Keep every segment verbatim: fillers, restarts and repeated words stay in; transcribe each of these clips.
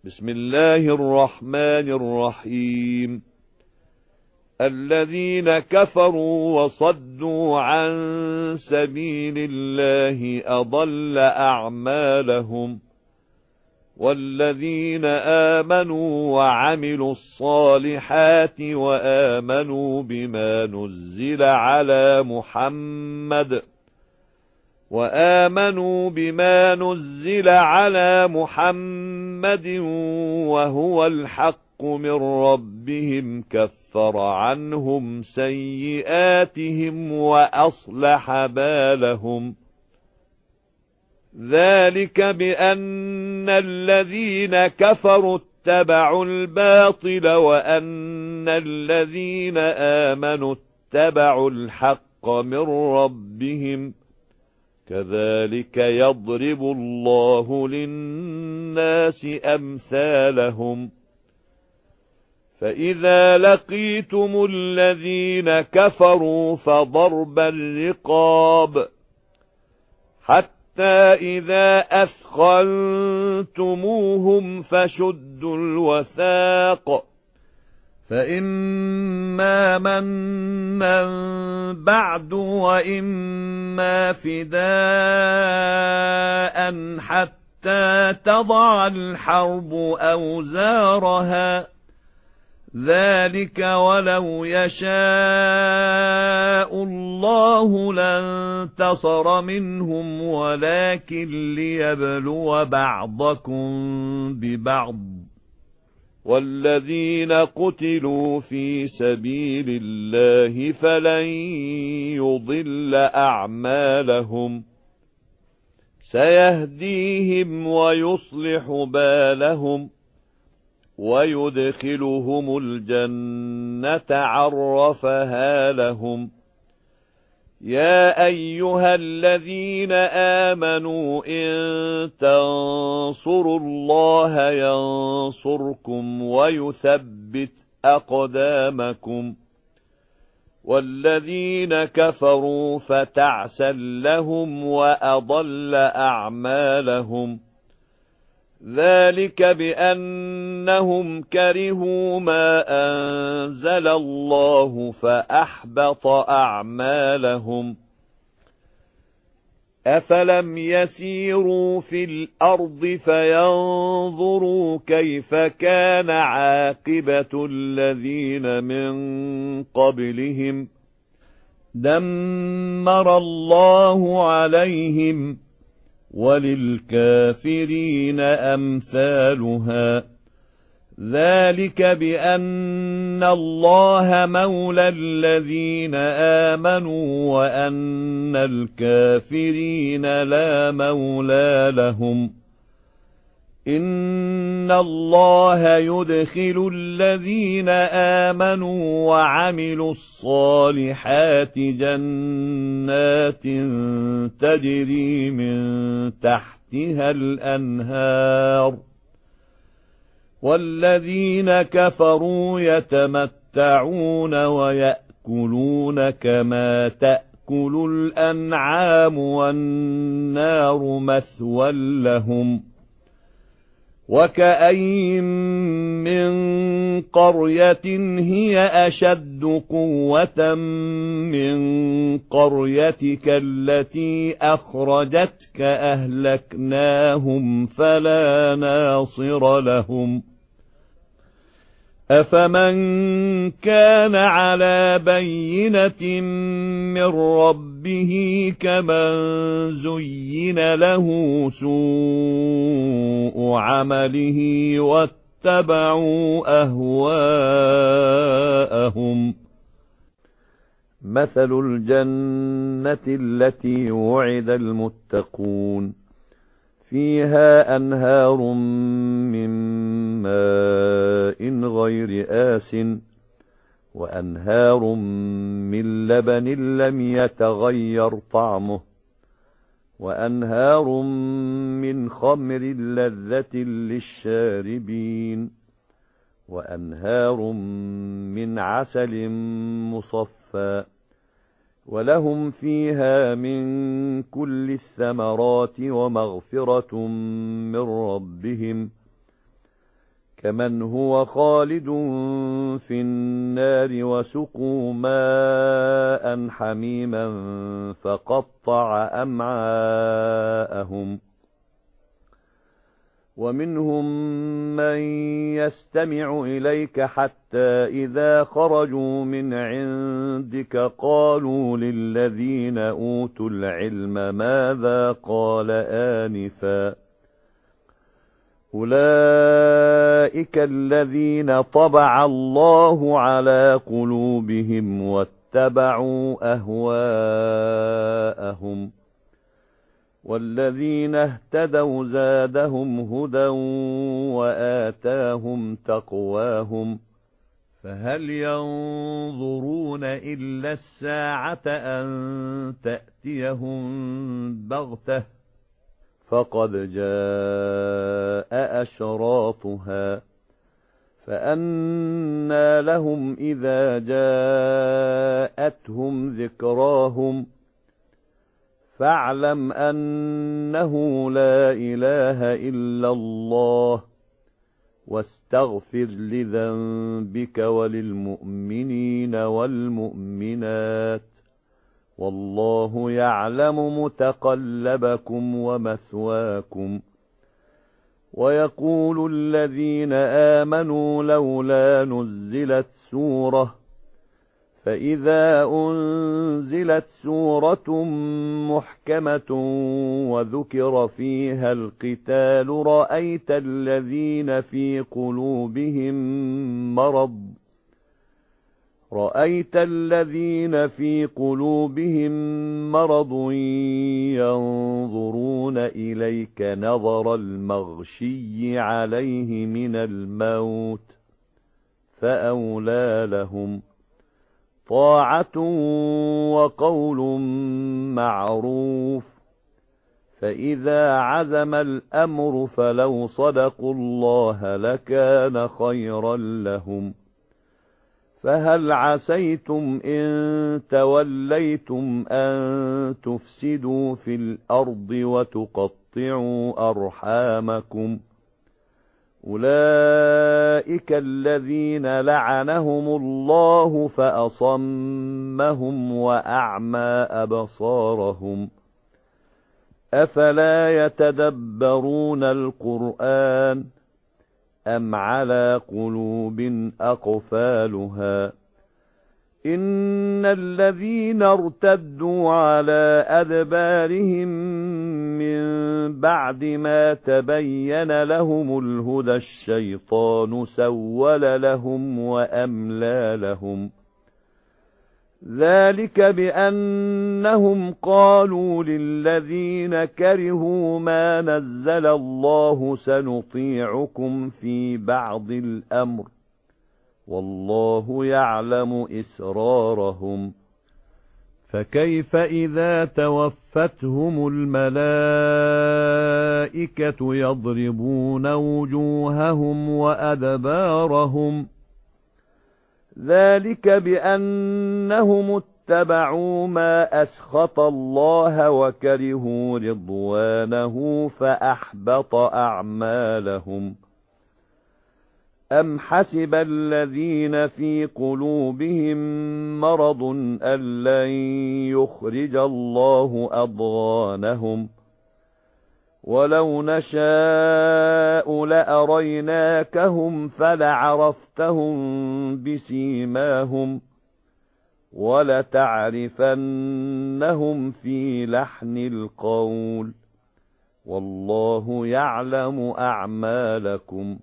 بسم الله الرحمن الرحيم الذين كفروا وصدوا عن سبيل الله أضل أعمالهم والذين آمنوا وعملوا الصالحات وآمنوا بما نزل على محمد وآمنوا بما نزل على محمد وهو الحق من ربهم كفر عنهم سيئاتهم وأصلح بالهم ذلك بأن الذين كفروا اتبعوا الباطل وأن الذين آمنوا اتبعوا الحق من ربهم كذلك يضرب الله للناس أمثالهم فإذا لقيتم الذين كفروا فضرب الرقاب حتى إذا أثخنتموهم فشدوا الوثاق فإما منا بعد وإما فداء حتى تضع الحرب أوزارها ذلك ولو يشاء الله لانتصر منهم ولكن ليبلو بعضكم ببعض والذين قتلوا في سبيل الله فلن يضل أعمالهم سيهديهم ويصلح بالهم ويدخلهم الجنة عرفها لهم يا أيها الذين آمنوا إن تنصروا الله ينصركم ويثبت أقدامكم والذين كفروا فتعسا لهم وأضل أعمالهم ذلك بأنهم كرهوا ما أنزل الله فأحبط أعمالهم أفلم يسيروا في الأرض فينظروا كيف كان عاقبة الذين من قبلهم دمر الله عليهم وللكافرين أمثالها ذلك بأن الله مولى الذين آمنوا وأن الكافرين لا مولى لهم إن الله يدخل الذين آمنوا وعملوا الصالحات جنات تجري من تحتها الأنهار والذين كفروا يتمتعون ويأكلون كما تأكل الأنعام والنار مثوى لهم وكأين من قرية هي أشد قوة من قريتك التي أخرجتك أهلكناهم فلا ناصر لهم أفمن كان على بينة من ربه كمن زين له سوء عمله واتبعوا أهواءهم مثل الجنة التي وعد المتقون فيها أنهار من ماء غير آسٍ وأنهار من لبن لم يتغير طعمه وأنهار من خمر لذة للشاربين وأنهار من عسل مصفى ولهم فيها من كل الثمرات ومغفرة من ربهم كمن هو خالد في النار وسقوا ماء حميما فقطع أمعاءهم ومنهم من يستمع إليك حتى إذا خرجوا من عندك قالوا للذين أوتوا العلم ماذا قال آنفا أولئك الذين طبع الله على قلوبهم واتبعوا أهواءهم والذين اهتدوا زادهم هدى وآتاهم تقواهم فهل ينظرون إلا الساعة أن تأتيهم بغتة فقد جاء أشراطها فأنى لهم إذا جاءتهم ذكراهم فاعلم أنه لا إله إلا الله واستغفر لذنبك وللمؤمنين والمؤمنات والله يعلم متقلبكم ومثواكم ويقول الذين آمنوا لولا نزلت سورة فإذا أنزلت سورة محكمة وذكر فيها القتال رأيت الذين في قلوبهم مرض رأيت الذين في قلوبهم مرض ينظرون إليك نظر المغشي عليه من الموت فأولى لهم طاعة وقول معروف فإذا عزم الأمر فلو صدقوا الله لكان خيرا لهم فهل عسيتم إن توليتم أن تفسدوا في الأرض وتقطعوا أرحامكم أولئك الذين لعنهم الله فأصمهم وأعمى أبصارهم أفلا يتدبرون القرآن أم على قلوب أقفالها إن الذين ارتدوا على أدبارهم من بعد ما تبين لهم الهدى الشيطان سول لهم وأملى لهم ذلك بأنهم قالوا للذين كرهوا ما نزل الله سنطيعكم في بعض الأمر والله يعلم إسرارهم فكيف إذا توفتهم الملائكة يضربون وجوههم وأدبارهم ذلك بأنهم اتبعوا ما أسخط الله وكرهوا رضوانه فأحبط أعمالهم أم حسب الذين في قلوبهم مرض أن لن يخرج الله أضغانهم ولو نشاء لأريناكهم فلعرفتهم بسيماهم ولتعرفنهم في لحن القول والله يعلم أعمالكم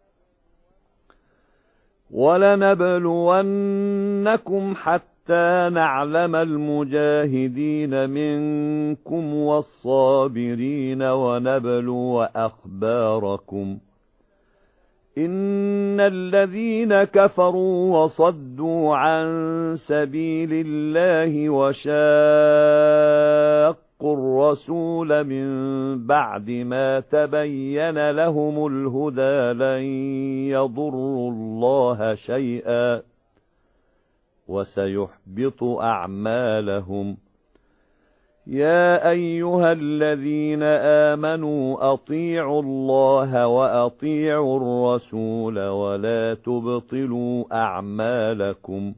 ولنبلونكم حتى نعلم المجاهدين منكم والصابرين ونبلو أخباركم إن الذين كفروا وصدوا عن سبيل الله وشاقوا الرسول من بعد ما تبين لهم الهدى لن يضروا الله شيئا وسيحبط أعمالهم يا أيها الذين آمنوا أطيعوا الله وأطيعوا الرسول ولا تبطلوا أعمالكم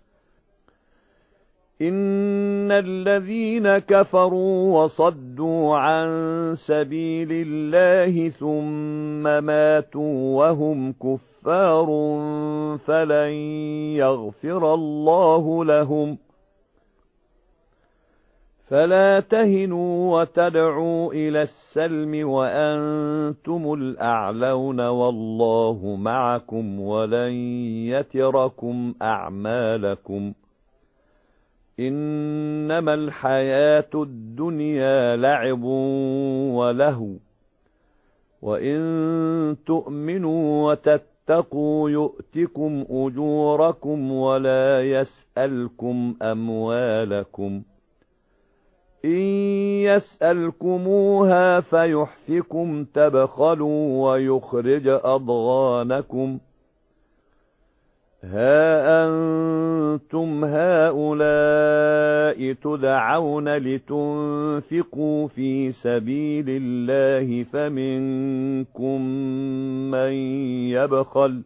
إن الذين كفروا وصدوا عن سبيل الله ثم ماتوا وهم كفار فلن يغفر الله لهم فلا تهنوا وتدعوا إلى السلم وأنتم الأعلون والله معكم ولن يتركم أعمالكم إنما الحياة الدنيا لعب ولهو وإن تؤمنوا وتتقوا يؤتكم أجوركم ولا يسألكم أموالكم إن يسألكموها فيحفكم تبخلوا ويخرج أضغانكم ها أنتم هؤلاء تدعون لتنفقوا في سبيل الله فمنكم من يبخل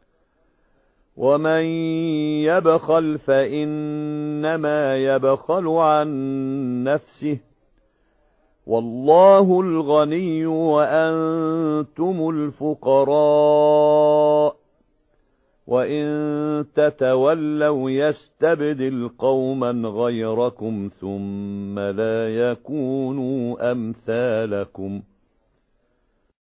ومن يبخل فإنما يبخل عن نفسه والله الغني وأنتم الفقراء وإن تتولوا يستبدل قوما غيركم ثم لا يكونوا أمثالكم